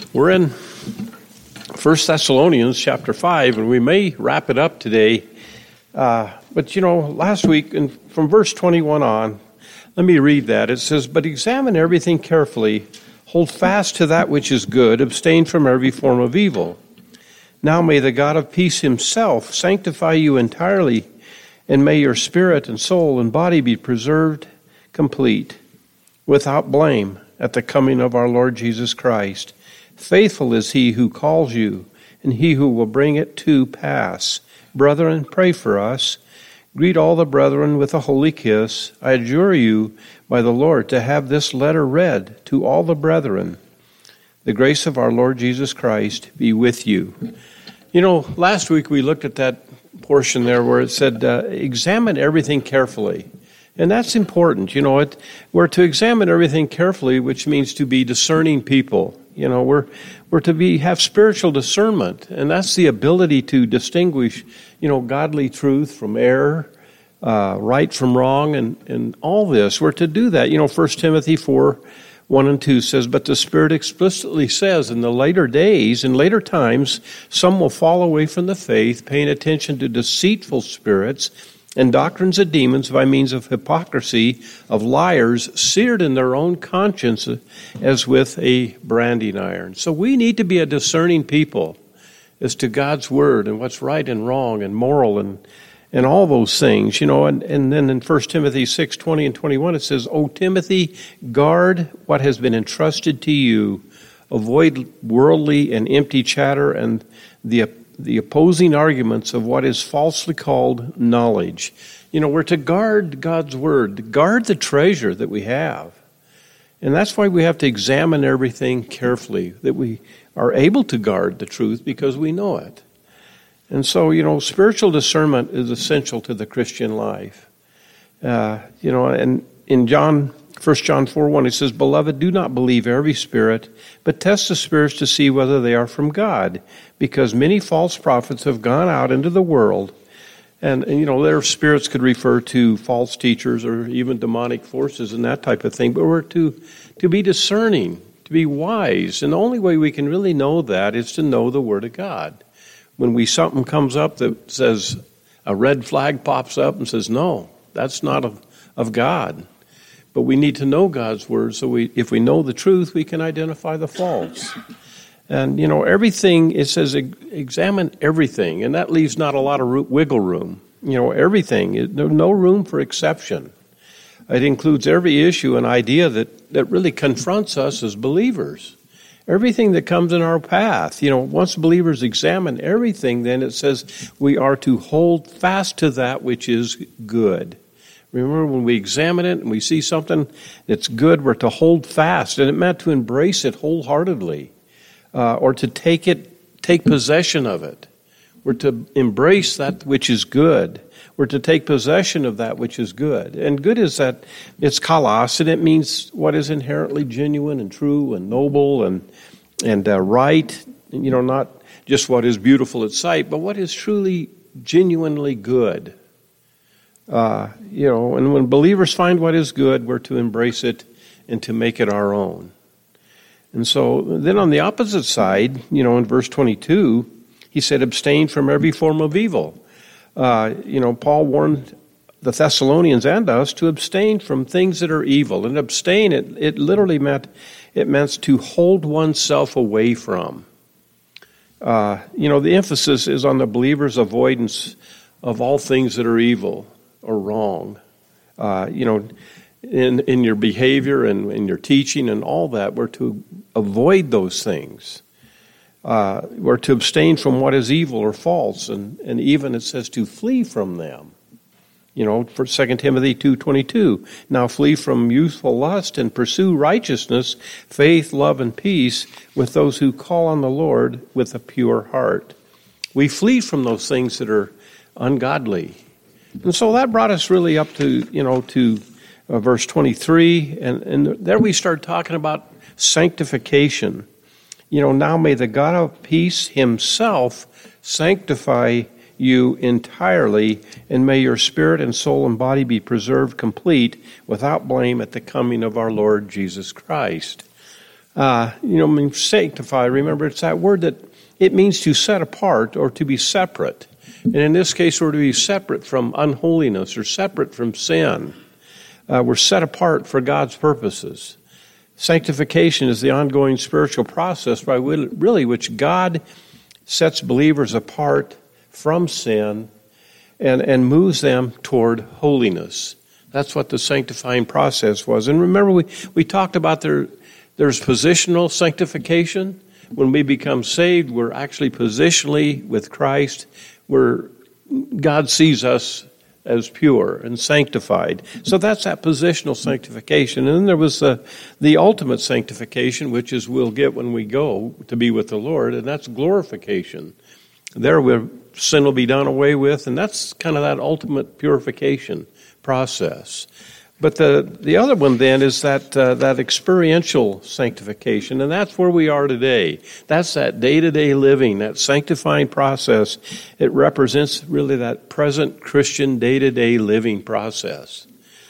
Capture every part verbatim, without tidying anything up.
We're in First Thessalonians chapter five, and we may wrap it up today. Uh, but, you know, last week, and from verse twenty-one on, let me read that. It says, "But examine everything carefully, hold fast to that which is good, abstain from every form of evil. Now may the God of peace himself sanctify you entirely, and may your spirit and soul and body be preserved complete, without blame, at the coming of our Lord Jesus Christ. Faithful is he who calls you, and he who will bring it to pass. Brethren, pray for us. Greet all the brethren with a holy kiss. I adjure you by the Lord to have this letter read to all the brethren. The grace of our Lord Jesus Christ be with you." You know, last week we looked at that portion there where it said, uh, examine everything carefully. And that's important. You know, it, we're to examine everything carefully, which means to be discerning people. You know, we're we're to be have spiritual discernment, and that's the ability to distinguish, you know, godly truth from error, uh, right from wrong, and, and all this. We're to do that. You know, First Timothy four, one and two says, "But the Spirit explicitly says, in the later days, in later times, some will fall away from the faith, paying attention to deceitful spirits and doctrines of demons by means of hypocrisy, of liars, seared in their own conscience as with a branding iron." So we need to be a discerning people as to God's word and what's right and wrong and moral and and all those things, you know. And, and then in First Timothy six, twenty and twenty-one, it says, "O Timothy, guard what has been entrusted to you. Avoid worldly and empty chatter and the the opposing arguments of what is falsely called knowledge." You know, we're to guard God's word, to guard the treasure that we have. And that's why we have to examine everything carefully, that we are able to guard the truth because we know it. And so, you know, spiritual discernment is essential to the Christian life. Uh, you know, and in John, First John four, one, it says, "Beloved, do not believe every spirit, but test the spirits to see whether they are from God, because many false prophets have gone out into the world." And, and, you know, their spirits could refer to false teachers or even demonic forces and that type of thing. But we're to, to be discerning, to be wise. And the only way we can really know that is to know the Word of God. When we something comes up that says, a red flag pops up and says, no, that's not of, of God. But we need to know God's Word, so we, if we know the truth, we can identify the false. And, you know, everything, it says examine everything, and that leaves not a lot of wiggle room. You know, everything, there's no room for exception. It includes every issue and idea that, that really confronts us as believers. Everything that comes in our path. You know, once believers examine everything, then it says we are to hold fast to that which is good. Remember, when we examine it and we see something that's good, we're to hold fast, and it meant to embrace it wholeheartedly. Uh, or to take it, take possession of it. We're to embrace that which is good. We're to take possession of that which is good. And good is that it's kalos, and it means what is inherently genuine and true and noble and and uh, right. You know, not just what is beautiful at sight, but what is truly, genuinely good. Uh, you know, and when believers find what is good, we're to embrace it and to make it our own. And so then on the opposite side, you know, in verse twenty-two, he said, abstain from every form of evil. Uh, you know, Paul warned the Thessalonians and us to abstain from things that are evil. And abstain, it, it literally meant, it meant to hold oneself away from. Uh, you know, the emphasis is on the believer's avoidance of all things that are evil or wrong. Uh, you know, In in your behavior and in your teaching and all that, we're to avoid those things. Uh, we're to abstain from what is evil or false, and, and even it says to flee from them. You know, for Second Timothy two twenty-two, "Now flee from youthful lust and pursue righteousness, faith, love, and peace with those who call on the Lord with a pure heart." We flee from those things that are ungodly. And so that brought us really up to, you know, to Uh, verse twenty-three, and, and there we start talking about sanctification. You know, "Now may the God of peace himself sanctify you entirely, and may your spirit and soul and body be preserved complete without blame at the coming of our Lord Jesus Christ." Uh, you know, I mean, sanctify, remember, it's that word that it means to set apart or to be separate. And in this case, we're to be separate from unholiness or separate from sin. Uh, we're set apart for God's purposes. Sanctification is the ongoing spiritual process by really which God sets believers apart from sin and, and moves them toward holiness. That's what the sanctifying process was. And remember, we, we talked about there, there's positional sanctification. When we become saved, we're actually positionally with Christ, where God sees us as pure and sanctified. So that's that positional sanctification. And then there was the, the ultimate sanctification, which is we'll get when we go to be with the Lord, and that's glorification. There, we're, sin will be done away with, and that's kind of that ultimate purification process. But the, the other one then is that uh, that experiential sanctification, and that's where we are today. That's that day-to-day living, that sanctifying process. It represents really that present Christian day-to-day living process.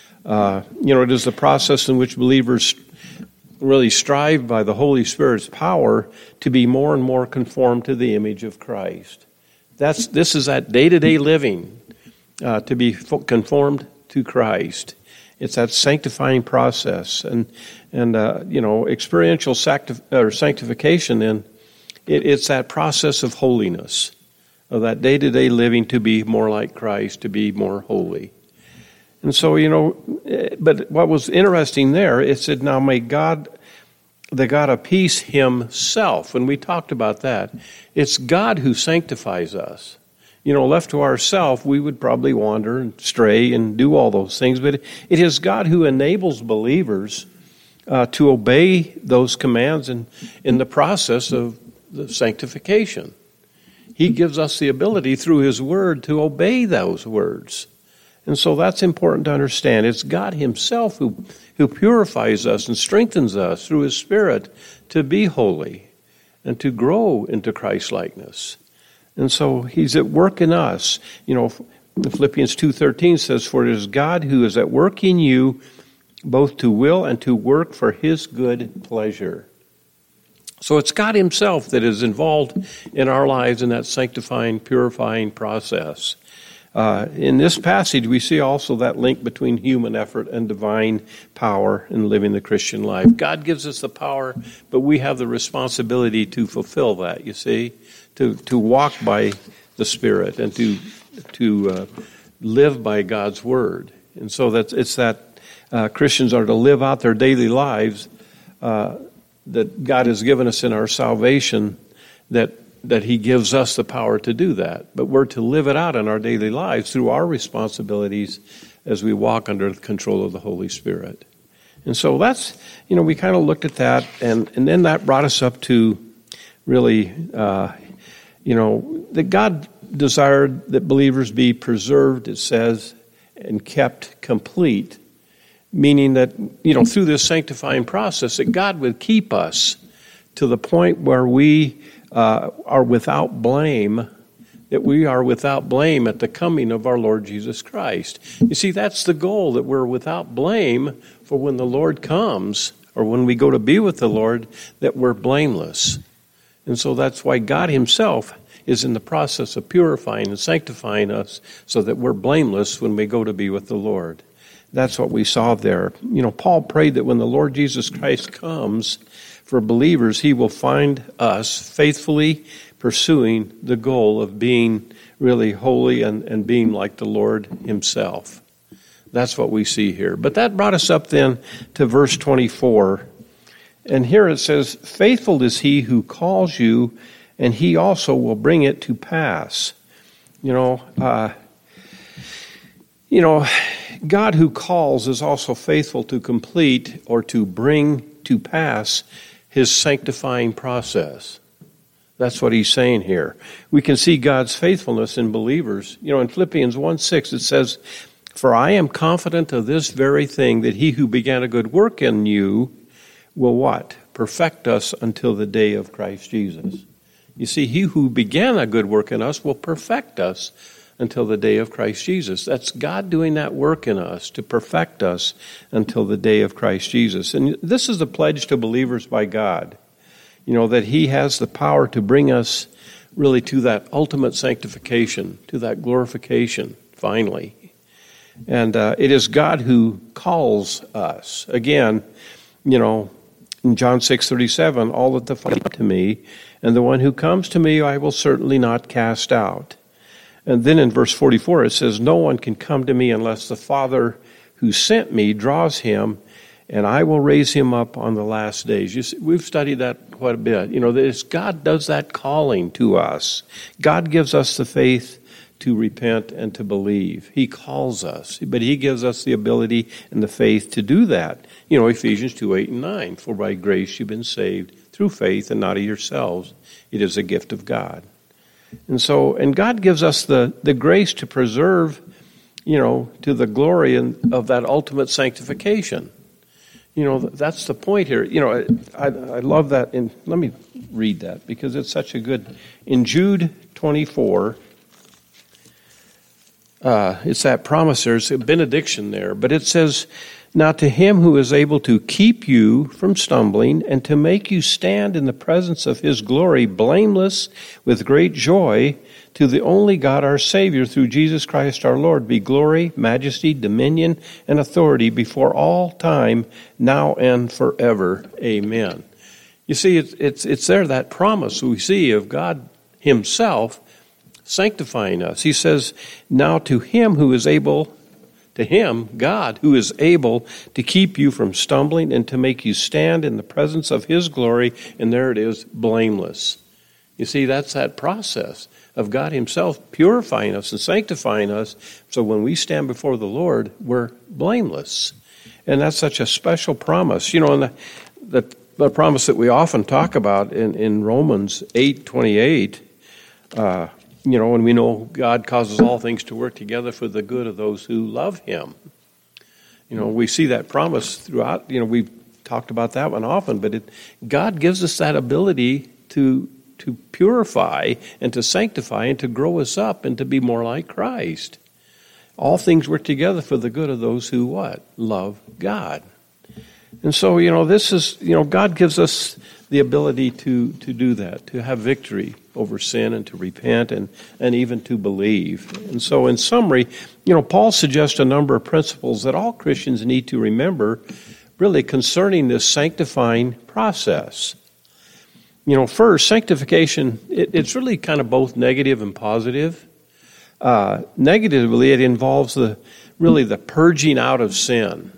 Uh, you know, it is the process in which believers really strive by the Holy Spirit's power to be more and more conformed to the image of Christ. That's this is that day-to-day living, uh, to be conformed to Christ. It's that sanctifying process, and and uh, you know, experiential sanctif- or sanctification. Then it, it's that process of holiness, of that day-to-day living to be more like Christ, to be more holy. And so, you know, but what was interesting there, it said, "Now may God, the God of peace Himself," and we talked about that. It's God who sanctifies us. You know, left to ourselves, we would probably wander and stray and do all those things. But it is God who enables believers uh, to obey those commands in, in the process of the sanctification. He gives us the ability through His Word to obey those words. And so that's important to understand. It's God Himself who, who purifies us and strengthens us through His Spirit to be holy and to grow into Christ-likeness. And so He's at work in us. You know, Philippians two thirteen says, "For it is God who is at work in you, both to will and to work for His good pleasure." So it's God Himself that is involved in our lives in that sanctifying, purifying process. Uh, in this passage, we see also that link between human effort and divine power in living the Christian life. God gives us the power, but we have the responsibility to fulfill that, you see, to, to walk by the Spirit and to to uh, live by God's Word. And so that's, it's that uh, Christians are to live out their daily lives uh, that God has given us in our salvation, that that He gives us the power to do that. But we're to live it out in our daily lives through our responsibilities as we walk under the control of the Holy Spirit. And so that's, you know, we kind of looked at that, and, and then that brought us up to really, uh, you know, that God desired that believers be preserved, it says, and kept complete, meaning that, you know, through this sanctifying process, that God would keep us to the point where we Uh, are without blame, that we are without blame at the coming of our Lord Jesus Christ. You see, that's the goal, that we're without blame for when the Lord comes, or when we go to be with the Lord, that we're blameless. And so that's why God Himself is in the process of purifying and sanctifying us so that we're blameless when we go to be with the Lord. That's what we saw there. You know, Paul prayed that when the Lord Jesus Christ comes, for believers, He will find us faithfully pursuing the goal of being really holy and, and being like the Lord Himself. That's what we see here. But that brought us up then to verse twenty-four. And here it says, "Faithful is He who calls you, and He also will bring it to pass." You know, uh, you know, God who calls is also faithful to complete or to bring to pass His sanctifying process. That's what He's saying here. We can see God's faithfulness in believers. You know, in Philippians one six it says, "For I am confident of this very thing, that He who began a good work in you will" what? "Perfect us until the day of Christ Jesus." You see, He who began a good work in us will perfect us until the day of Christ Jesus. That's God doing that work in us to perfect us until the day of Christ Jesus. And this is the pledge to believers by God, you know, that he has the power to bring us really to that ultimate sanctification, to that glorification, finally. And uh, it is God who calls us. Again, you know, in John six thirty-seven, all that the Father to me, and the one who comes to me I will certainly not cast out. And then in verse forty-four it says, no one can come to me unless the Father who sent me draws him, and I will raise him up on the last days. You see, we've studied that quite a bit. You know, this, God does that calling to us. God gives us the faith to repent and to believe. He calls us, but he gives us the ability and the faith to do that. You know, Ephesians two, eight, and nine, for by grace you've been saved through faith and not of yourselves. It is a gift of God. And so, and God gives us the, the grace to preserve, you know, to the glory of that ultimate sanctification. You know, that's the point here. You know, I, I love that. In, let me read that because it's such a good, in Jude twenty-four, uh, it's that promise, there's a benediction there, but it says, now to him who is able to keep you from stumbling and to make you stand in the presence of his glory blameless with great joy, to the only God our Savior through Jesus Christ our Lord be glory, majesty, dominion, and authority before all time, now and forever. Amen. You see, it's it's, it's there, that promise we see of God himself sanctifying us. He says, now to him who is able To him, God, who is able to keep you from stumbling and to make you stand in the presence of his glory, and there it is, blameless. You see, that's that process of God himself purifying us and sanctifying us, so when we stand before the Lord, we're blameless. And that's such a special promise. You know, and the, the, the promise that we often talk about in, in Romans eight twenty-eight, uh, you know, and we know God causes all things to work together for the good of those who love him. You know, we see that promise throughout. You know, we've talked about that one often, but it, God gives us that ability to to purify and to sanctify and to grow us up and to be more like Christ. All things work together for the good of those who what? Love God. And so, you know, this is, you know, God gives us the ability to, to do that, to have victory over sin and to repent and, and even to believe. And so in summary, you know, Paul suggests a number of principles that all Christians need to remember really concerning this sanctifying process. You know, first, sanctification, it, it's really kind of both negative and positive. Uh, negatively, it involves the really the purging out of sin.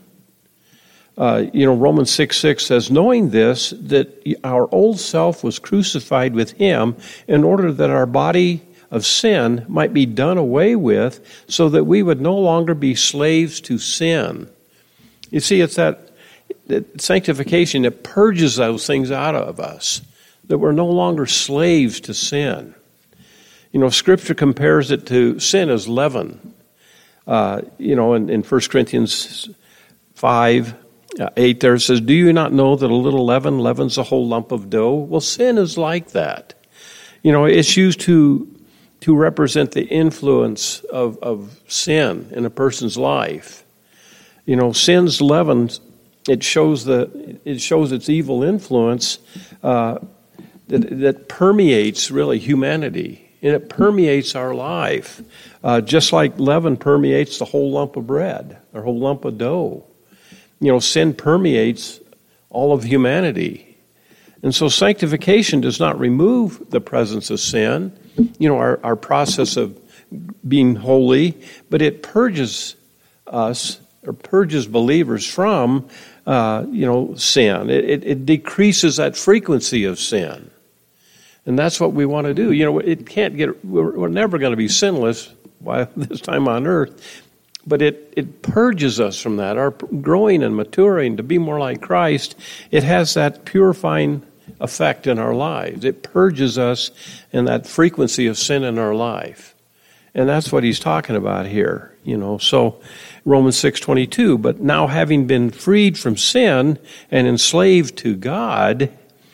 Uh, you know, Romans six six says, knowing this, that our old self was crucified with him in order that our body of sin might be done away with so that we would no longer be slaves to sin. You see, it's that, that sanctification that purges those things out of us, that we're no longer slaves to sin. You know, Scripture compares it to sin as leaven. Uh, you know, in, in First Corinthians five, Uh, eight there it says, do you not know that a little leaven leavens a whole lump of dough? Well, sin is like that. You know, it's used to to represent the influence of, of sin in a person's life. You know, sin's leaven, it shows the it shows its evil influence uh, that that permeates really humanity, and it permeates our life, uh, just like leaven permeates the whole lump of bread or whole lump of dough. You know, sin permeates all of humanity. And so sanctification does not remove the presence of sin, you know, our, our process of being holy, but it purges us or purges believers from, uh, you know, sin. It, it, it decreases that frequency of sin. And that's what we want to do. You know, it can't get, we're, we're never going to be sinless by this time on earth. But it, it purges us from that. Our growing and maturing to be more like Christ, it has that purifying effect in our lives. It purges us in that frequency of sin in our life. And that's what he's talking about here. You know, so Romans six twenty-two, but now having been freed from sin and enslaved to God,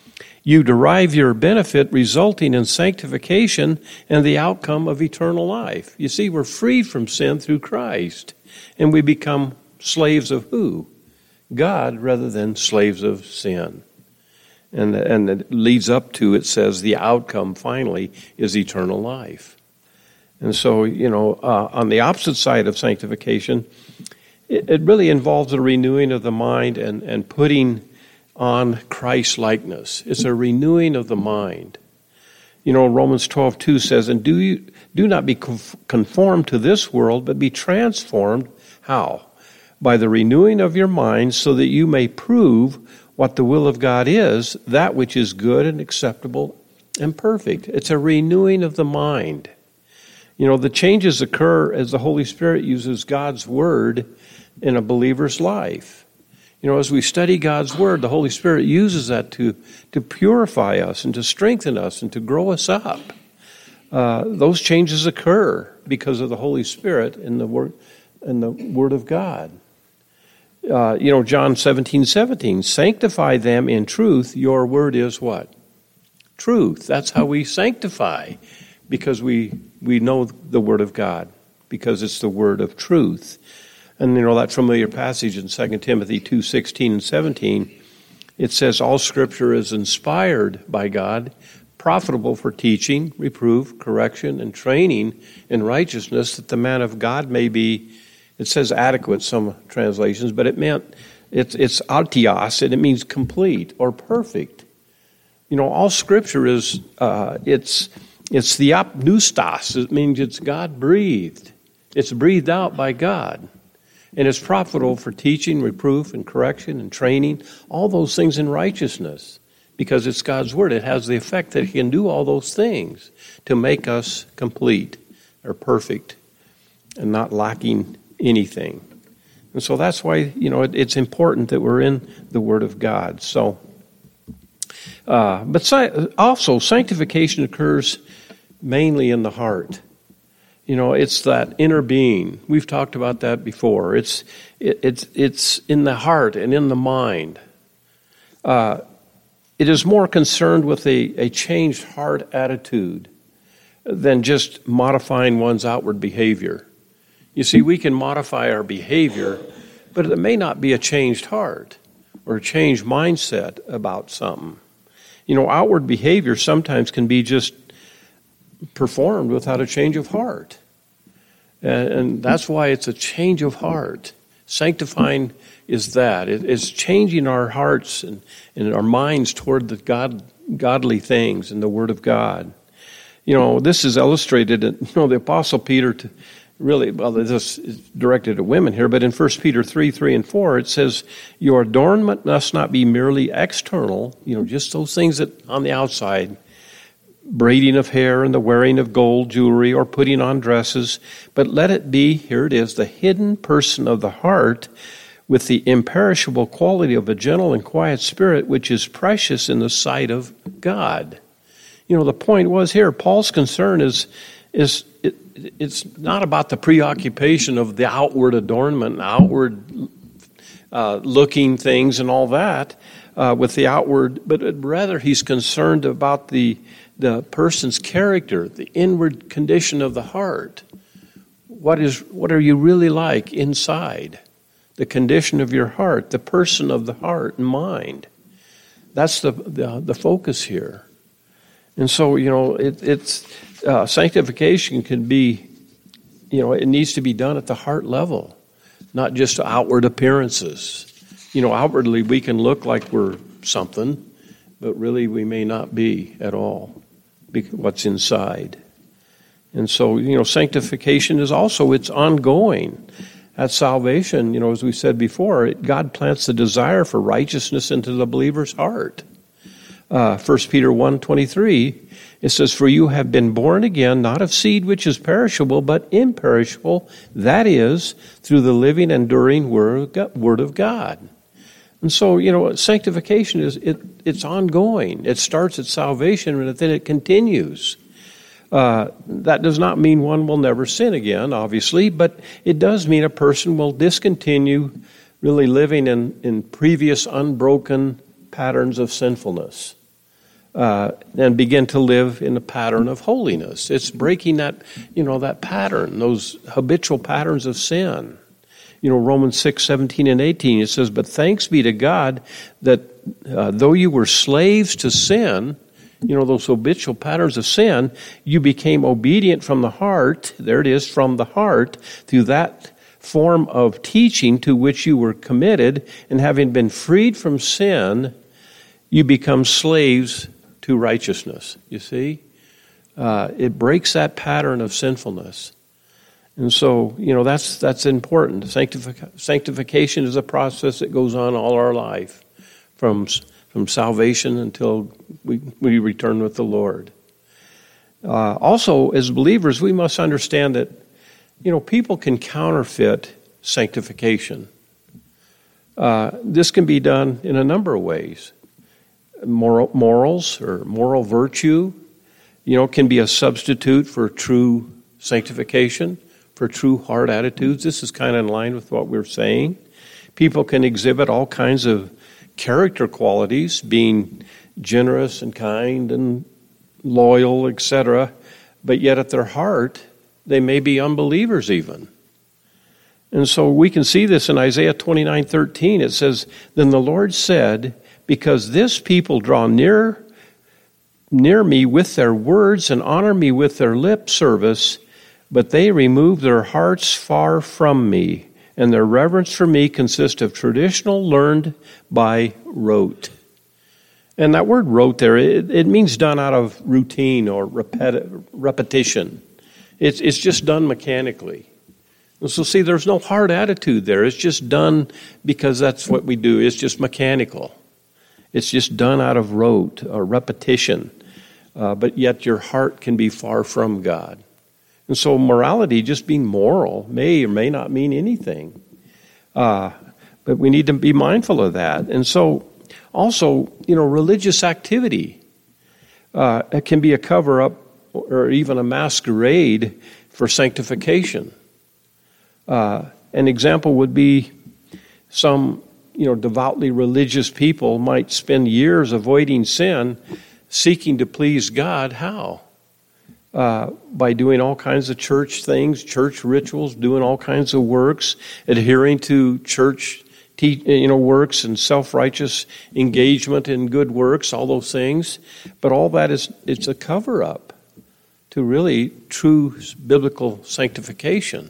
you derive your benefit resulting in sanctification and the outcome of eternal life. You see, we're freed from sin through Christ, and we become slaves of who? God, rather than slaves of sin. And, and it leads up to, it says, the outcome finally is eternal life. And so, you know, uh, on the opposite side of sanctification, it, it really involves a renewing of the mind and, and putting on Christ-likeness. It's a renewing of the mind. You know, Romans twelve two says, and do you do not be conformed to this world, but be transformed. How? By the renewing of your mind, so that you may prove what the will of God is, that which is good and acceptable and perfect. It's a renewing of the mind. You know, the changes occur as the Holy Spirit uses God's Word in a believer's life. You know, as we study God's Word, the Holy Spirit uses that to, to purify us and to strengthen us and to grow us up. Uh, those changes occur because of the Holy Spirit in the Word, in the Word of God. Uh, you know, John seventeen seventeen, sanctify them in truth. Your word is what? Truth. That's how we sanctify, because we we know the Word of God, because it's the word of truth. And you know that familiar passage in Second Timothy two sixteen and seventeen, it says, all Scripture is inspired by God, profitable for teaching, reproof, correction, and training in righteousness, that the man of God may be, it says adequate, some translations, but it meant, it's, it's altios, and it means complete or perfect. You know, all Scripture is, uh, it's it's the apneustos. It means it's God-breathed. It's breathed out by God. And it's profitable for teaching, reproof, and correction, and training, all those things in righteousness, because it's God's Word. It has the effect that He can do all those things to make us complete or perfect and not lacking anything. And so that's why, you know, it, it's important that we're in the Word of God. So, uh, but si- also sanctification occurs mainly in the heart. You know, it's that inner being. We've talked about that before. It's it, it's it's in the heart and in the mind. Uh, it is more concerned with a, a changed heart attitude than just modifying one's outward behavior. You see, we can modify our behavior, but it may not be a changed heart or a changed mindset about something. You know, outward behavior sometimes can be just performed without a change of heart. And, and that's why it's a change of heart. Sanctifying is that. It, it's changing our hearts and, and our minds toward the God, godly things and the Word of God. You know, this is illustrated, in, you know, the Apostle Peter, to really, well, this is directed at women here, but in First Peter three, three and four, it says, your adornment must not be merely external, you know, just those things that on the outside, braiding of hair and the wearing of gold jewelry or putting on dresses, but let it be, here it is, the hidden person of the heart with the imperishable quality of a gentle and quiet spirit, which is precious in the sight of God. You know, the point was here, Paul's concern is, is it, it's not about the preoccupation of the outward adornment, outward uh, looking things and all that uh, with the outward, but rather he's concerned about the the person's character, the inward condition of the heart. What is what are you really like inside? The condition of your heart, the person of the heart and mind. That's the the, the focus here. And so, you know, it, it's uh, sanctification can be, you know, it needs to be done at the heart level, not just outward appearances. You know, outwardly we can look like we're something, but really we may not be at all. What's inside. And so, you know, sanctification is also, it's ongoing. At salvation, you know, as we said before, it, God plants the desire for righteousness into the believer's heart. Uh, First Peter one twenty-three, it says, for you have been born again, not of seed which is perishable, but imperishable, that is, through the living, enduring word of God. And so, you know, sanctification is, it, it's ongoing. It starts at salvation and then it continues. Uh, that does not mean one will never sin again, obviously, but it does mean a person will discontinue really living in, in previous unbroken patterns of sinfulness. uh, and begin to live in a pattern of holiness. It's breaking that, you know, that pattern, those habitual patterns of sin. You know, Romans six, seventeen and eighteen, it says, "But thanks be to God that uh, though you were slaves to sin," you know, those habitual patterns of sin, "you became obedient from the heart," there it is, "from the heart, through that form of teaching to which you were committed, and having been freed from sin, you become slaves to righteousness." You see? Uh, it breaks that pattern of sinfulness. And so, you know, that's that's important. Sanctific- sanctification is a process that goes on all our life, from from salvation until we, we return with the Lord. Uh, also, as believers, we must understand that, you know, people can counterfeit sanctification. Uh, this can be done in a number of ways. Moral, morals or moral virtue, you know, can be a substitute for true sanctification, for true heart attitudes. This is kind of in line with what we're saying. People can exhibit all kinds of character qualities, being generous and kind and loyal, et cetera, but yet at their heart, they may be unbelievers even. And so we can see this in Isaiah twenty-nine thirteen. It says, "Then the Lord said, because this people draw near, near me with their words and honor me with their lip service, but they remove their hearts far from me, and their reverence for me consists of traditional learned by rote." And that word rote there, it, it means done out of routine or repeti- repetition. It's, it's just done mechanically. And so see, there's no hard attitude there. It's just done because that's what we do. It's just mechanical. It's just done out of rote or repetition. Uh, but yet your heart can be far from God. And so morality, just being moral, may or may not mean anything. Uh, but we need to be mindful of that. And so also, you know, religious activity uh, it can be a cover-up or even a masquerade for sanctification. Uh, an example would be some, you know, devoutly religious people might spend years avoiding sin, seeking to please God. How? Uh, by doing all kinds of church things, church rituals, doing all kinds of works, adhering to church, te- you know, works and self-righteous engagement in good works, all those things. But all that is, it's a cover-up to really true biblical sanctification.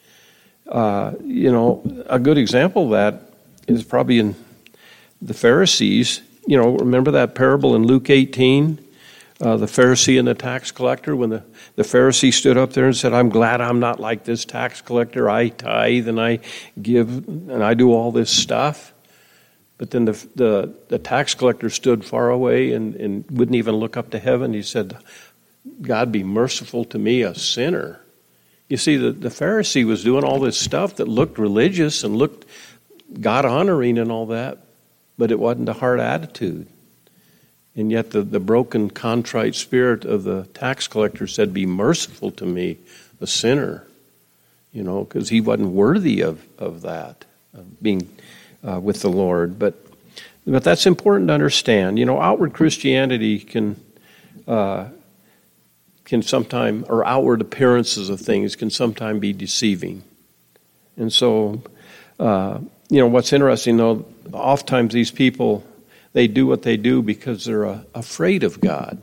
Uh, you know, a good example of that is probably in the Pharisees. You know, remember that parable in Luke eighteen? Uh, the Pharisee and the tax collector, when the, the Pharisee stood up there and said, "I'm glad I'm not like this tax collector. I tithe and I give and I do all this stuff." But then the the, the tax collector stood far away and, and wouldn't even look up to heaven. He said, "God be merciful to me, a sinner." You see, the, the Pharisee was doing all this stuff that looked religious and looked God-honoring and all that, but it wasn't a heart attitude. And yet the, the broken, contrite spirit of the tax collector said, "Be merciful to me, a sinner," you know, because he wasn't worthy of, of that, of being uh, with the Lord. But but that's important to understand. You know, outward Christianity can uh, can sometimes, or outward appearances of things can sometimes be deceiving. And so, uh, you know, what's interesting, though, oftentimes these people, they do what they do because they're uh, afraid of God.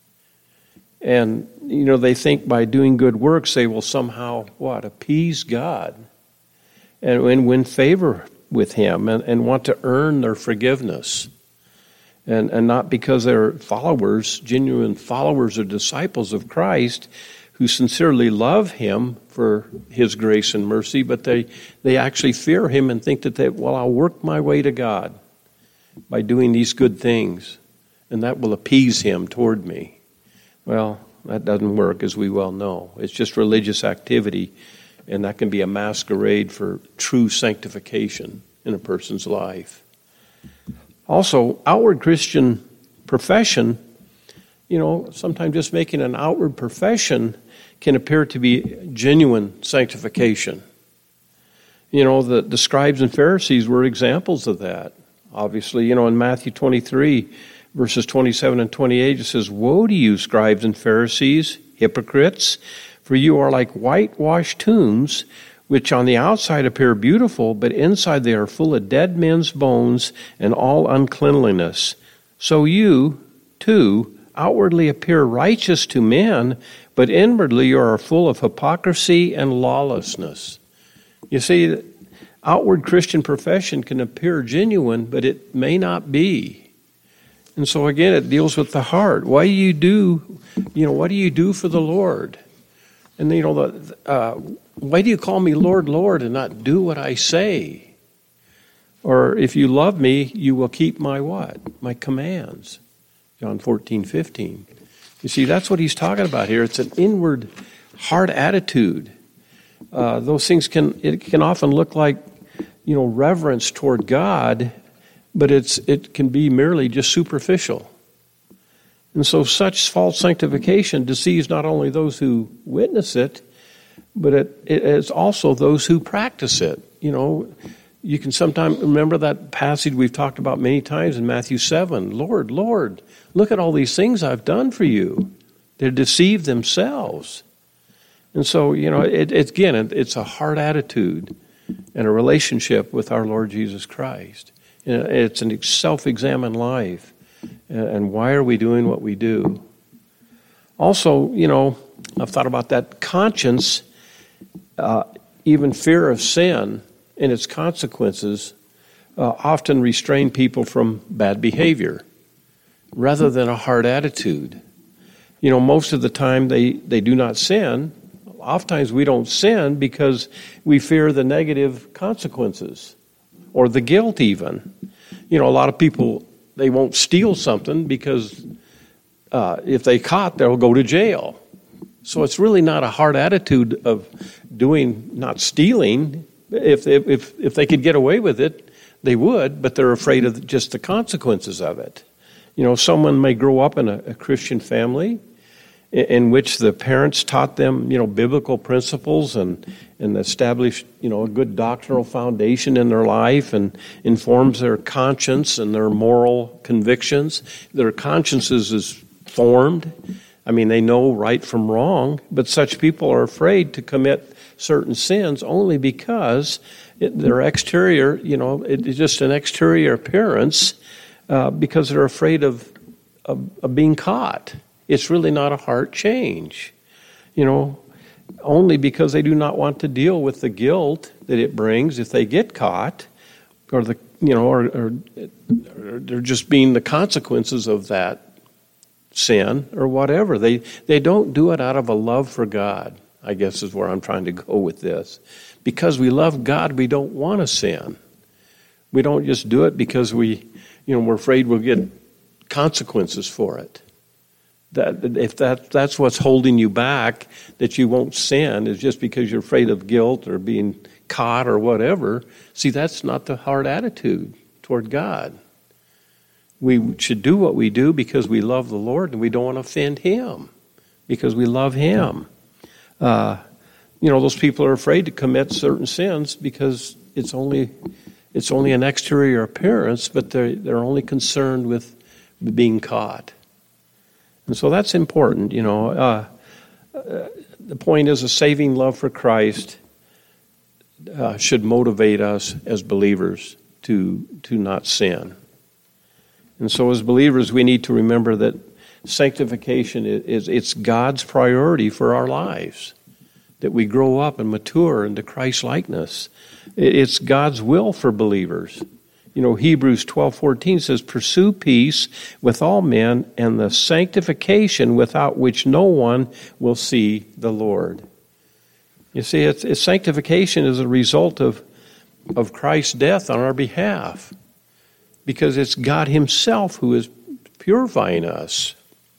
And, you know, they think by doing good works, they will somehow, what, appease God and, and win favor with Him and, and want to earn their forgiveness. And, and not because they're followers, genuine followers or disciples of Christ who sincerely love Him for His grace and mercy, but they, they actually fear Him and think that, they, well, I'll work my way to God by doing these good things, and that will appease Him toward me. Well, that doesn't work, as we well know. It's just religious activity, and that can be a masquerade for true sanctification in a person's life. Also, outward Christian profession, you know, sometimes just making an outward profession can appear to be genuine sanctification. You know, the, the scribes and Pharisees were examples of that. Obviously, you know, in Matthew twenty-three, Verses twenty-seven and twenty-eight, it says, "Woe to you, scribes and Pharisees, hypocrites, for you are like whitewashed tombs, which on the outside appear beautiful, but inside they are full of dead men's bones and all uncleanliness. So you, too, outwardly appear righteous to men, but inwardly you are full of hypocrisy and lawlessness." You see, outward Christian profession can appear genuine, but it may not be. And so again, it deals with the heart. Why do you do, you know, what do you do for the Lord? And you know, the, uh, why do you call me Lord, Lord, and not do what I say? Or if you love me, you will keep my what? My commands. John fourteen, fifteen. You see, that's what he's talking about here. It's an inward heart attitude. Uh, those things can, it can often look like, you know, reverence toward God, but it's it can be merely just superficial. And so such false sanctification deceives not only those who witness it, but it, it is also those who practice it. You know, you can sometimes remember that passage we've talked about many times in Matthew seven. "Lord, Lord, look at all these things I've done for you." They deceive themselves. And so, you know, it, it, again, it, it's a heart attitude and a relationship with our Lord Jesus Christ. It's a self-examined life. And why are we doing what we do? Also, you know, I've thought about that conscience, uh, even fear of sin and its consequences uh, often restrain people from bad behavior rather than a hard attitude. You know, most of the time they, they do not sin. Oftentimes we don't sin because we fear the negative consequences or the guilt even. You know, a lot of people, they won't steal something because uh, if they caught, they'll go to jail. So it's really not a hard attitude of doing, not stealing. If they, if if they could get away with it, they would, but they're afraid of just the consequences of it. You know, someone may grow up in a, a Christian family in, in which the parents taught them, you know, biblical principles and and established, you know, a good doctrinal foundation in their life and informs their conscience and their moral convictions. Their consciences is formed. I mean, they know right from wrong, but such people are afraid to commit certain sins only because it, their exterior, you know, it, it's just an exterior appearance uh, because they're afraid of, of, of being caught. It's really not a heart change, you know, only because they do not want to deal with the guilt that it brings if they get caught, or the, you know, or, or, or they're just being the consequences of that sin or whatever. They they don't do it out of a love for God, I guess is where I'm trying to go with this. Because we love God, we don't want to sin. We don't just do it because we, you know, we're afraid we'll get consequences for it. That if that that's what's holding you back, that you won't sin, is just because you're afraid of guilt or being caught or whatever. See, that's not the hard attitude toward God. We should do what we do because we love the Lord and we don't want to offend Him, because we love Him. Uh, you know, those people are afraid to commit certain sins because it's only it's only an exterior appearance, but they're they're only concerned with being caught. And so that's important, you know. Uh, uh, the point is, a saving love for Christ uh, should motivate us as believers to to not sin. And so as believers, we need to remember that sanctification is, it's God's priority for our lives, that we grow up and mature into Christ-likeness. It's God's will for believers. You know, Hebrews twelve fourteen says, "Pursue peace with all men and the sanctification without which no one will see the Lord." You see, it's, it's sanctification is a result of, of Christ's death on our behalf, because it's God Himself who is purifying us.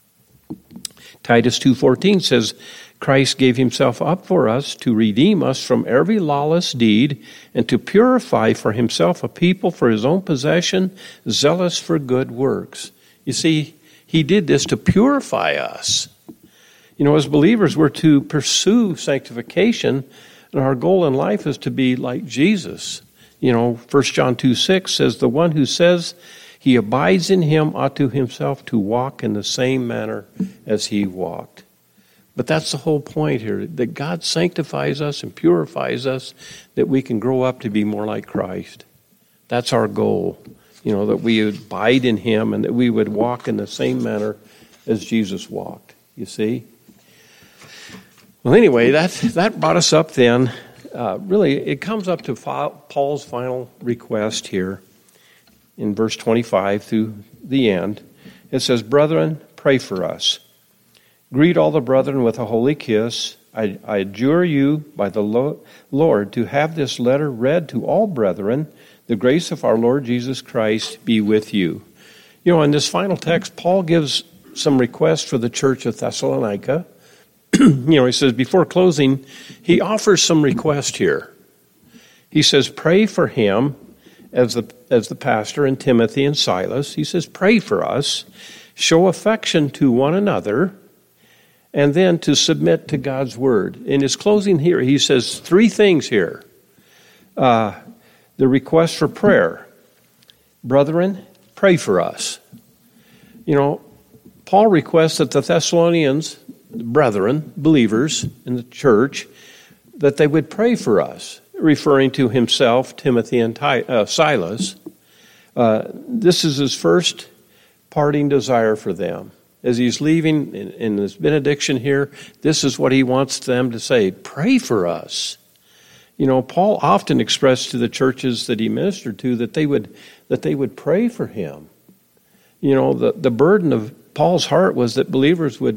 Titus two fourteen says, "Christ gave Himself up for us to redeem us from every lawless deed and to purify for Himself a people for His own possession, zealous for good works." You see, He did this to purify us. You know, as believers, we're to pursue sanctification, and our goal in life is to be like Jesus. You know, First John two six says, "The one who says He abides in him ought to himself to walk in the same manner as he walked. But that's the whole point here, that God sanctifies us and purifies us, that we can grow up to be more like Christ. That's our goal, you know, that we would abide in him and that we would walk in the same manner as Jesus walked, you see. Well, anyway, that, that brought us up then. Uh, really, it comes up to Paul's final request here in verse twenty-five through the end. It says, "Brethren, pray for us. Greet all the brethren with a holy kiss. I, I adjure you by the Lord to have this letter read to all brethren. The grace of our Lord Jesus Christ be with you." You know, in this final text, Paul gives some requests for the church of Thessalonica. You know, he says, before closing, he offers some request here. He says, pray for him as the, as the pastor and Timothy and Silas. He says, pray for us, show affection to one another, and then to submit to God's word. In his closing here, he says three things here. Uh, the request for prayer. Brethren, pray for us. You know, Paul requests that the Thessalonians, brethren, believers in the church, that they would pray for us, referring to himself, Timothy, and Ty, uh, Silas. Uh, this is his first parting desire for them. As he's leaving in, in this benediction here, this is what he wants them to say, pray for us. You know, Paul often expressed to the churches that he ministered to that they would that they would pray for him. You know, the, the burden of Paul's heart was that believers would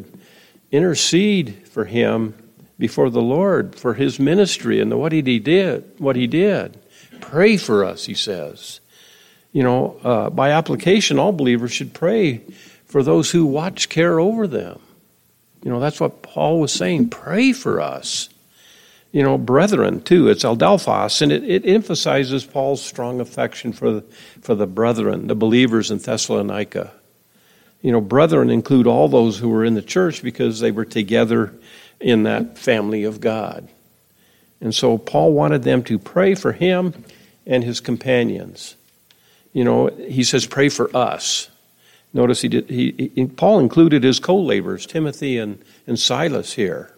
intercede for him before the Lord for his ministry and what he did. What he did, pray for us, he says. You know, uh, by application, all believers should pray for those who watch care over them. You know, that's what Paul was saying. Pray for us. You know, brethren, too. It's Adelphos, and it, it emphasizes Paul's strong affection for the, for the brethren, the believers in Thessalonica. You know, brethren include all those who were in the church because they were together in that family of God. And so Paul wanted them to pray for him and his companions. You know, he says, pray for us. Notice he did. He, he Paul included his co-laborers, Timothy and, and Silas here.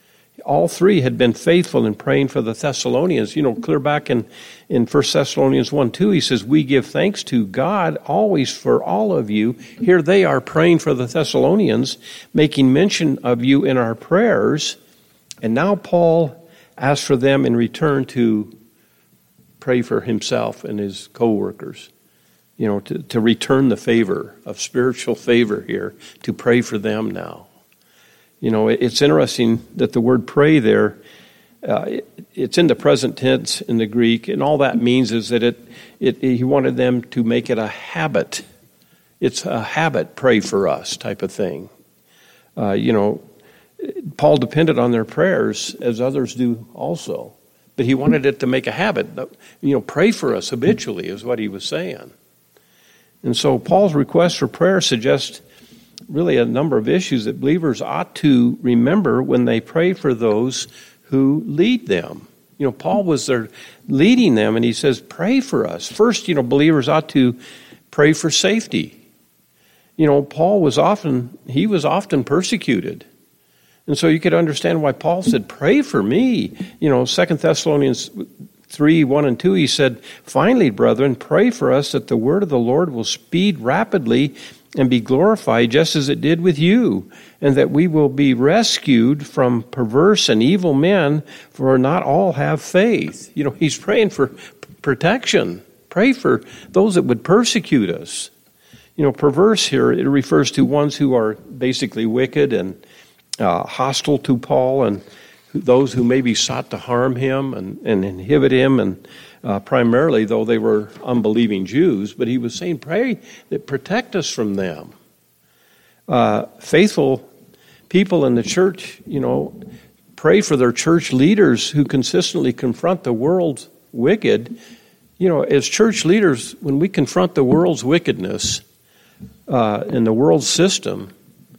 All three had been faithful in praying for the Thessalonians. You know, clear back in, in First Thessalonians one two, he says, we give thanks to God always for all of you. Here they are praying for the Thessalonians, making mention of you in our prayers. And now Paul asks for them in return to pray for himself and his co-workers. You know, to, to return the favor of spiritual favor here, to pray for them now. You know, it's interesting that the word pray there, uh, it, it's in the present tense in the Greek, and all that means is that it, it, he wanted them to make it a habit. It's a habit, pray for us type of thing. Uh, you know, Paul depended on their prayers as others do also, but he wanted it to make a habit. You know, pray for us habitually is what he was saying. And so Paul's request for prayer suggests really a number of issues that believers ought to remember when they pray for those who lead them. You know, Paul was there leading them, and he says, pray for us. First, you know, believers ought to pray for safety. You know, Paul was often, he was often persecuted. And so you could understand why Paul said, pray for me. You know, Second Thessalonians three, one and two, he said, finally, brethren, pray for us that the word of the Lord will speed rapidly and be glorified just as it did with you, and that we will be rescued from perverse and evil men, for not all have faith. You know, he's praying for protection. Pray for those that would persecute us. You know, perverse here, it refers to ones who are basically wicked and uh, hostile to Paul, and those who maybe sought to harm him and, and inhibit him, and uh, primarily, though they were unbelieving Jews, but he was saying, pray that protect us from them. Uh, faithful people in the church, you know, pray for their church leaders who consistently confront the world's wicked. You know, as church leaders, when we confront the world's wickedness uh, and the world's system,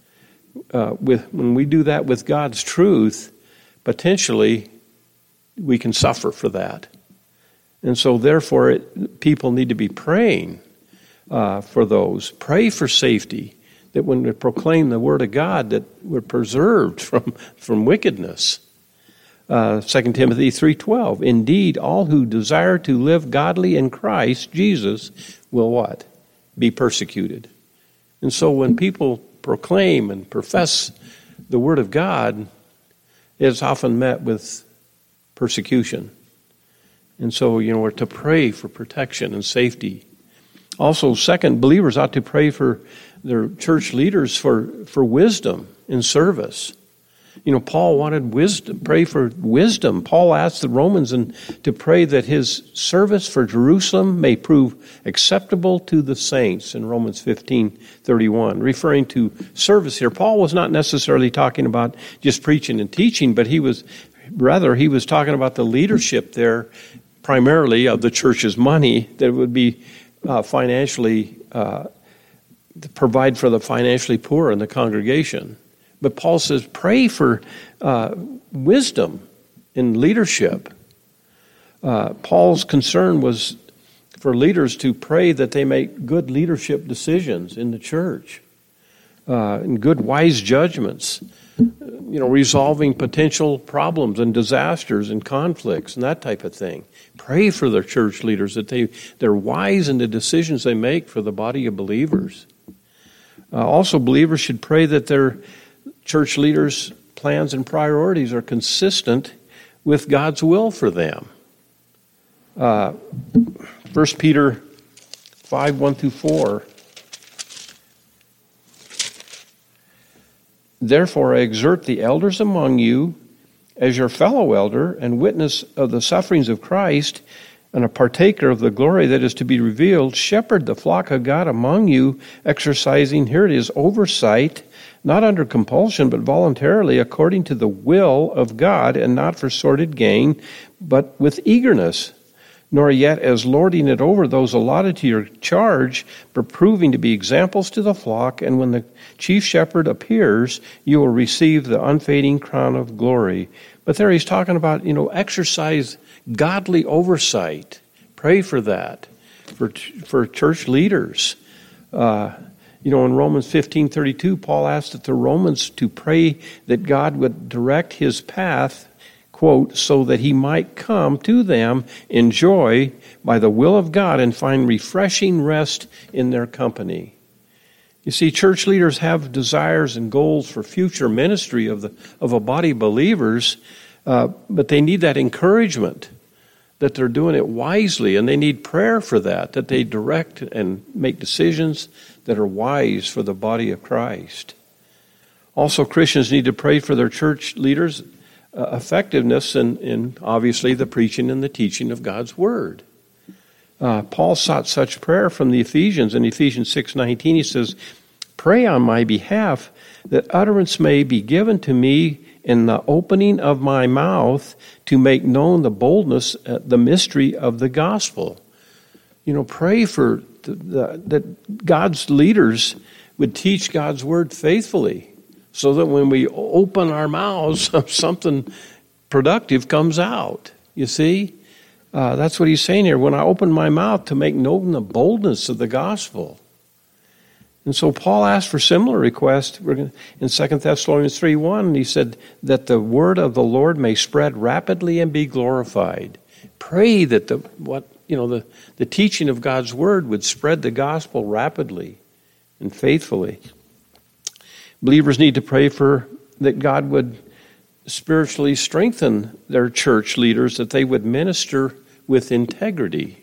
uh, with when we do that with God's truth, potentially we can suffer for that. And so therefore, it, people need to be praying uh, for those. Pray for safety, that when we proclaim the word of God, that we're preserved from, from wickedness. Uh, Second Timothy three twelve, indeed, all who desire to live godly in Christ Jesus will what? Be persecuted. And so when people proclaim and profess the word of God, it's often met with persecution. And so, you know, we're to pray for protection and safety. Also, second, believers ought to pray for their church leaders for, for wisdom in service. You know, Paul wanted wisdom, pray for wisdom. Paul asked the Romans and to pray that his service for Jerusalem may prove acceptable to the saints in Romans fifteen thirty-one, referring to service here. Paul was not necessarily talking about just preaching and teaching, but he was, rather, he was talking about the leadership there, primarily of the church's money that would be uh, financially, uh, to provide for the financially poor in the congregation. But Paul says, pray for uh, wisdom in leadership. Uh, Paul's concern was for leaders to pray that they make good leadership decisions in the church, uh, and good, wise judgments, you know, resolving potential problems and disasters and conflicts and that type of thing. Pray for their church leaders that they, they're wise in the decisions they make for the body of believers. Uh, also, believers should pray that their church leaders' plans and priorities are consistent with God's will for them. Uh, First Peter five, one through four. Therefore I exhort the elders among you, as your fellow elder and witness of the sufferings of Christ, and a partaker of the glory that is to be revealed, shepherd the flock of God among you, exercising, here it is, oversight, not under compulsion, but voluntarily, according to the will of God, and not for sordid gain, but with eagerness, nor yet as lording it over those allotted to your charge, but proving to be examples to the flock, and when the chief shepherd appears, you will receive the unfading crown of glory. But there he's talking about, you know, exercise godly oversight. Pray for that, for for church leaders. Uh, you know, in Romans fifteen thirty-two, Paul asked that the Romans to pray that God would direct his path, quote, so that he might come to them in joy by the will of God and find refreshing rest in their company. You see, church leaders have desires and goals for future ministry of the of a body of believers, uh, but they need that encouragement that they're doing it wisely, and they need prayer for that, that they direct and make decisions that are wise for the body of Christ. Also, Christians need to pray for their church leaders' uh, effectiveness in, in, obviously, the preaching and the teaching of God's Word. Uh, Paul sought such prayer from the Ephesians. In Ephesians six nineteen, he says, pray on my behalf that utterance may be given to me in the opening of my mouth to make known the boldness, uh, the mystery of the gospel. You know, pray for the, the, that God's leaders would teach God's word faithfully, so that when we open our mouths, something productive comes out. You see? Uh, that's what he's saying here. When I open my mouth to make known the boldness of the gospel. And so Paul asked for similar requests in Second Thessalonians three one. He said that the word of the Lord may spread rapidly and be glorified. Pray that the what you know the, the teaching of God's word would spread the gospel rapidly and faithfully. Believers need to pray for that God would spiritually strengthen their church leaders, that they would minister with integrity.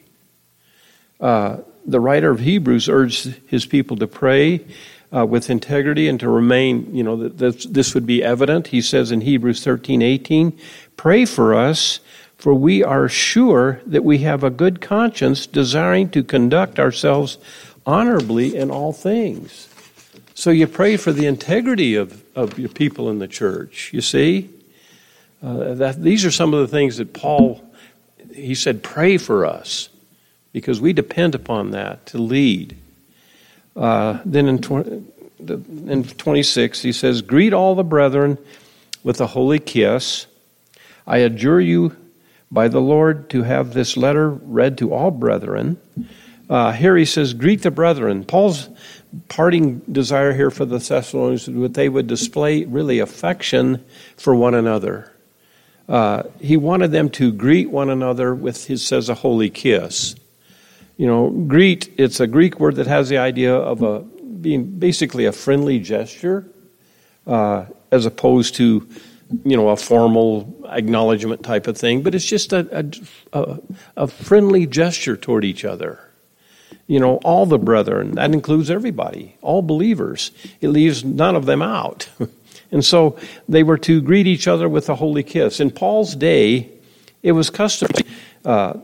Uh, the writer of Hebrews urged his people to pray uh, with integrity and to remain, you know, that this, this would be evident. He says in Hebrews thirteen eighteen, pray for us, for we are sure that we have a good conscience, desiring to conduct ourselves honorably in all things. So you pray for the integrity of, of your people in the church, you see? Uh, that, these are some of the things that Paul, he said, pray for us, because we depend upon that to lead. Uh, then in, tw- in twenty-six, he says, greet all the brethren with a holy kiss. I adjure you by the Lord to have this letter read to all brethren. Uh, here he says, greet the brethren. Paul's parting desire here for the Thessalonians was that they would display really affection for one another. Uh, he wanted them to greet one another with, he says, a holy kiss. You know, greet, it's a Greek word that has the idea of a being basically a friendly gesture, uh, as opposed to, you know, a formal acknowledgement type of thing. But it's just a, a, a friendly gesture toward each other. You know, all the brethren, that includes everybody, all believers. It leaves none of them out. And so they were to greet each other with a holy kiss. In Paul's day, it was customary. Uh,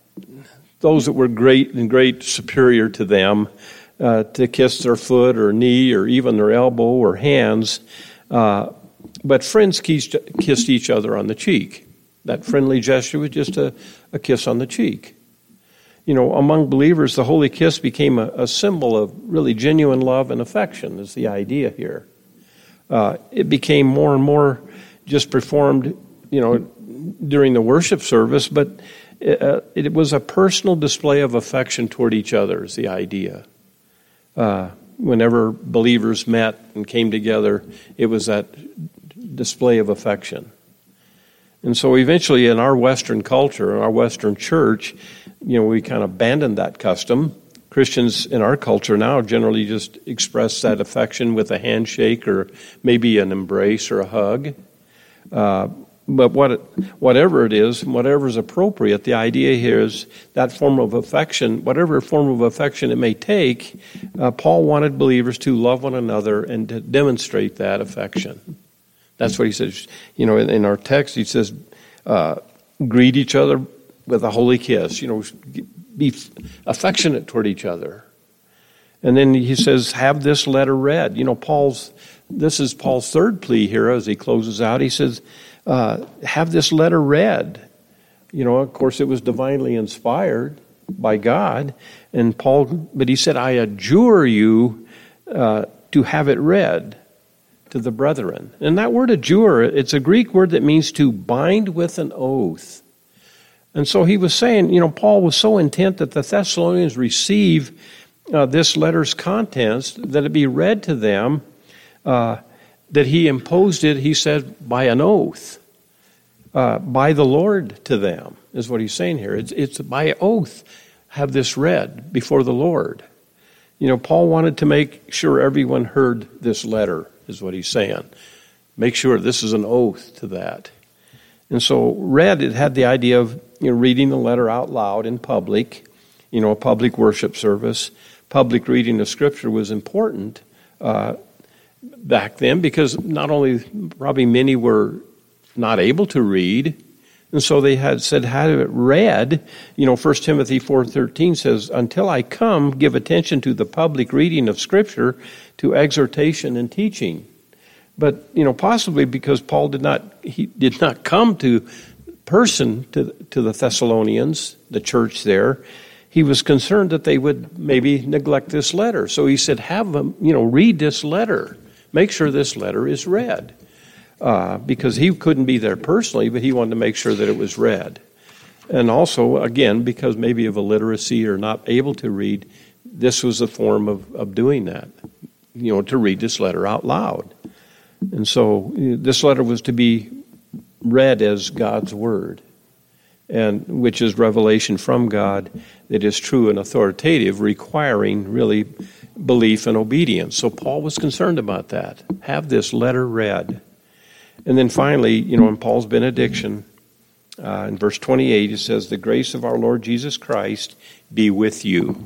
those that were great and great superior to them uh, to kiss their foot or knee or even their elbow or hands. Uh, but friends kissed, kissed each other on the cheek. That friendly gesture was just a, a kiss on the cheek. You know, among believers, the holy kiss became a, a symbol of really genuine love and affection, is the idea here. Uh, it became more and more just performed, you know, during the worship service, but it, uh, it was a personal display of affection toward each other, is the idea. Uh, whenever believers met and came together, it was that display of affection. And so eventually in our Western culture, in our Western church, you know, we kind of abandoned that custom. Christians in our culture now generally just express that affection with a handshake or maybe an embrace or a hug. Uh, but what it, whatever it is, whatever is appropriate, the idea here is that form of affection, whatever form of affection it may take, uh, Paul wanted believers to love one another and to demonstrate that affection. That's what he says. You know, in, in our text, he says, uh, greet each other with a holy kiss. You know, be affectionate toward each other. And then he says, have this letter read. You know, Paul's, this is Paul's third plea here as he closes out. He says, uh, have this letter read. You know, of course, it was divinely inspired by God. And Paul, but he said, I adjure you uh, to have it read to the brethren. And that word adjure, it's a Greek word that means to bind with an oath. And so he was saying, you know, Paul was so intent that the Thessalonians receive uh, this letter's contents, that it be read to them, uh, that he imposed it, he said, by an oath, uh, by the Lord to them, is what he's saying here. It's, it's by oath, have this read before the Lord. You know, Paul wanted to make sure everyone heard this letter, is what he's saying. Make sure this is an oath to that. And so read, it had the idea of, you know, reading the letter out loud in public, you know, a public worship service. Public reading of Scripture was important uh, back then because not only probably many were not able to read, and so they had said, have it read. You know, First Timothy four thirteen says, until I come, give attention to the public reading of Scripture, to exhortation and teaching. But, you know, possibly because Paul did not, he did not come to person to, to the Thessalonians, the church there, he was concerned that they would maybe neglect this letter. So he said, have them, you know, read this letter. Make sure this letter is read. Uh, because he couldn't be there personally, but he wanted to make sure that it was read. And also, again, because maybe of illiteracy or not able to read, this was a form of, of doing that, you know, to read this letter out loud. And so this letter was to be read as God's word, and which is revelation from God that is true and authoritative, requiring really belief and obedience. So Paul was concerned about that. Have this letter read. And then finally, you know, in Paul's benediction, uh, in verse twenty-eight, it says, the grace of our Lord Jesus Christ be with you.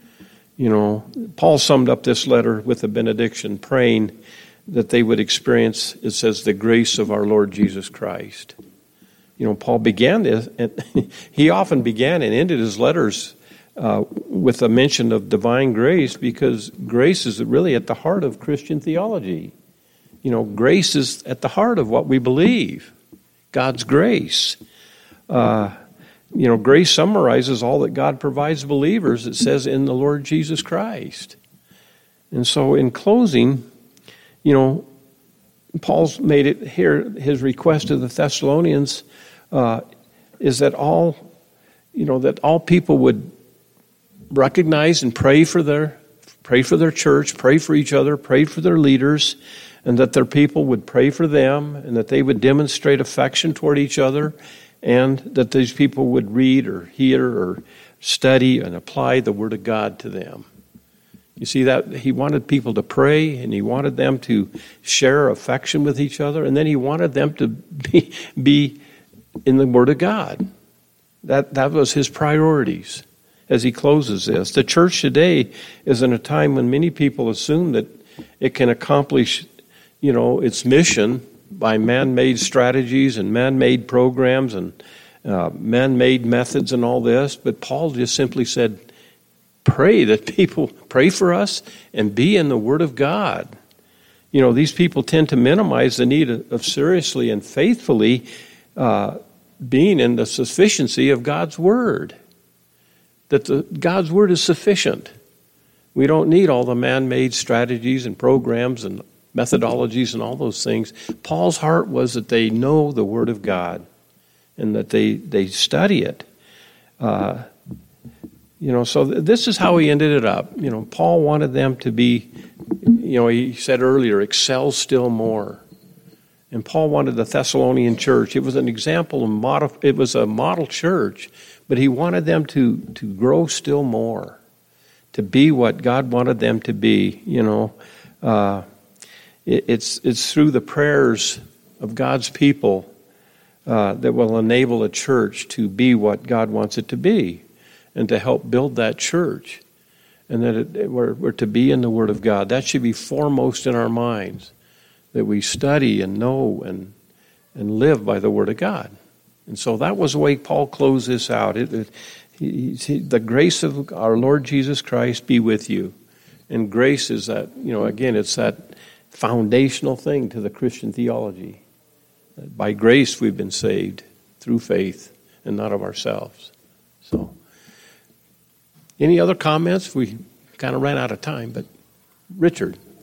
You know, Paul summed up this letter with a benediction, praying that they would experience, it says, the grace of our Lord Jesus Christ. You know, Paul began this, and he often began and ended his letters uh, with a mention of divine grace, because grace is really at the heart of Christian theology. You know, grace is at the heart of what we believe, God's grace. Uh, you know, grace summarizes all that God provides believers, it says, in the Lord Jesus Christ. And so in closing, you know, Paul's made it here, his request to the Thessalonians uh, is that all, you know, that all people would recognize and pray for their pray for their church, pray for each other, pray for their leaders, and that their people would pray for them, and that they would demonstrate affection toward each other, and that these people would read or hear or study and apply the Word of God to them. You see that he wanted people to pray, and he wanted them to share affection with each other, and then he wanted them to be, be in the Word of God. That that was his priorities as he closes this. The church today is in a time when many people assume that it can accomplish, you know, its mission by man-made strategies and man-made programs and uh, man-made methods and all this. But Paul just simply said, pray that people pray for us and be in the Word of God. You know, these people tend to minimize the need of seriously and faithfully uh, being in the sufficiency of God's Word. That the, God's Word is sufficient. We don't need all the man-made strategies and programs and methodologies and all those things. Paul's heart was that they know the Word of God and that they, they study it. Uh, you know, so th- this is how he ended it up. You know, Paul wanted them to be, you know, he said earlier, excel still more. And Paul wanted the Thessalonian church. It was an example, of model, it was a model church, but he wanted them to, to grow still more, to be what God wanted them to be. You know, uh, it, it's it's through the prayers of God's people uh, that will enable a church to be what God wants it to be, and to help build that church, and that it, we're, we're to be in the Word of God. That should be foremost in our minds, that we study and know and and live by the Word of God. And so that was the way Paul closed this out. It, it, he, he, the grace of our Lord Jesus Christ be with you. And grace is that, you know, again, it's that foundational thing to the Christian theology. That by grace we've been saved through faith and not of ourselves. So, any other comments? We kind of ran out of time, but Richard.